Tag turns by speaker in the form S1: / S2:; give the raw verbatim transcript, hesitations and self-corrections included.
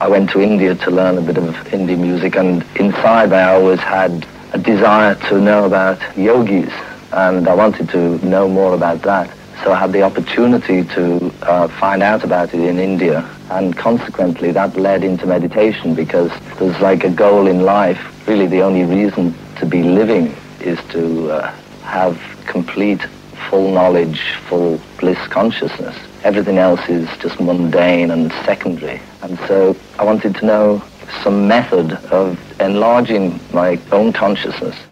S1: I went to India to learn a bit of Indian music, and inside I always had a desire to know about yogis, and I wanted to know more about that. So I had the opportunity to uh, find out about it in India, and consequently that led into meditation, because there's like a goal in life. Really the only reason to be living is to uh, have complete, full knowledge, full bliss consciousness. Everything else is just mundane and secondary. And so I wanted to know some method of enlarging my own consciousness.